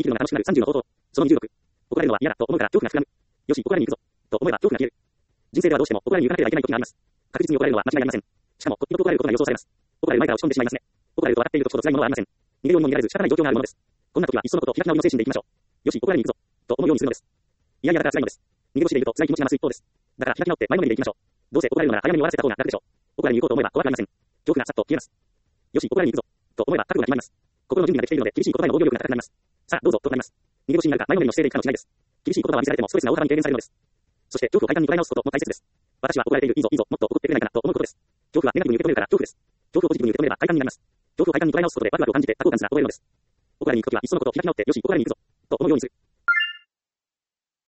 るのが楽しくなる30の方法。その26。怒られるのは嫌だと思うから恐怖が膨らむ。よし、怒られに行くぞ。と思えば恐怖が消える。人生ではどうしても怒られに行かなければいけない時があります。確実に怒られるのは間違いありません。しかも、時々怒られることが予想されます。怒られる前から落ち込んでしまいますね。怒られると笑っている時ほど辛いものはありません。逃げようにも逃げられず仕方ない状況があるものです。こんな時はいっそのこと開き直りの精神でいきましょう。よし、怒られに行くぞ。と思うようにするのです。いやいやだから辛いのです。逃げ腰でいると辛い気持ちが増す一方です。だから開き直って前のめりでいきましょう。どうせ怒られるのなら早めに終わらせた方が楽でしょう。怒られに行こうと思えば怖くありません。恐怖がさっと消えます。よし、怒られに行くぞ。と思えば覚悟が決まります。心の準備ができているので厳しい言葉への防御力が高くなります。さあ、どうぞとなります。逃げ腰になるか前のめりの姿勢でいくかの違いです。厳しい言葉は見せられてもストレスが大幅に軽減されるのです。そして恐怖を快感に捉え直すことも大切です。私は怒られている、いいぞ、いいぞ、もっと怒ってくれないかなと思うことです。恐怖はネガティブに受け止めるから恐怖です。恐怖をポジティブに受け止めれば快感になります。恐怖を快感に捉え直すことでワクワクを感じて多幸感すら覚えるのです。怒られに行くときはいっそのこと開き直ってよし怒られに行くぞと思うようにする。